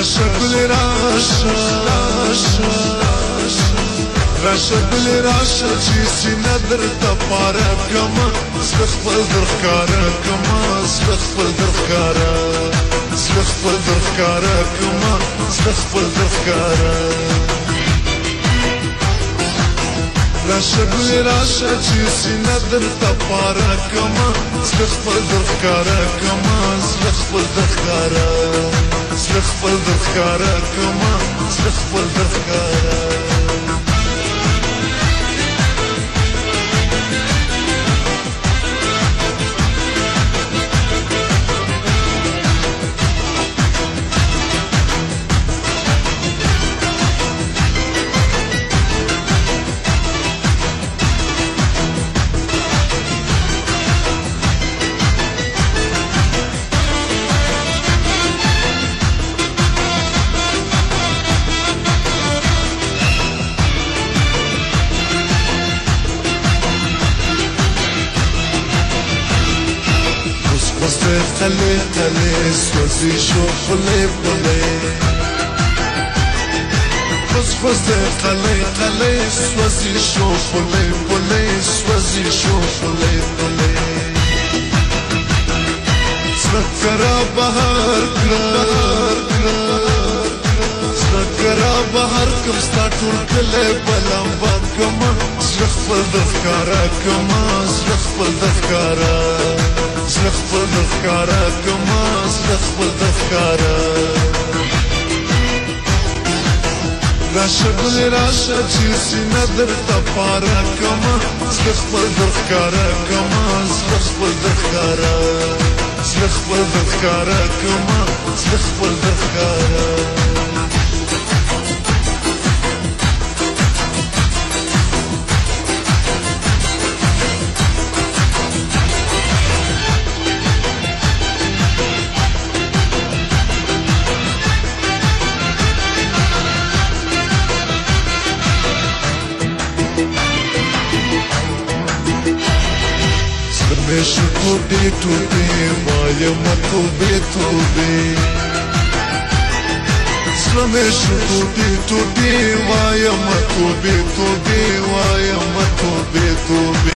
راشه گلی راشه راشه گلی راشه چی سینه در تا پاره کما زخفل در خکاره کما زخفل در خکاره زخفل در خکاره کما زخفل در خکاره راشه گلی راشه چی سینه در تا پاره کما زخفل در خکاره کما زخفل در خکاره زخفل در خکاره کما زخفل در خکاره خلي خلي سوزي شو خلي بولي خص خلي خلي سوزي شو خلي بولي سوزي شو خلي بولي سكرا بهار سكرا بهار كم ستاتول كلي بلام باد كما زخفل دفكارا كما زخفل دفكارا زخفل دفكارا كما زخفل دفكارا راشه گلی راشه چی سینه در تا پاره کما زخفل دفكارا كما زخفل دفكارا زخفل دفكارا كما زخفل دفكارا Srmeshu tobe tobe, vayama tobe tobe. Srmeshu tobe tobe, vayama tobe tobe, vayama tobe tobe.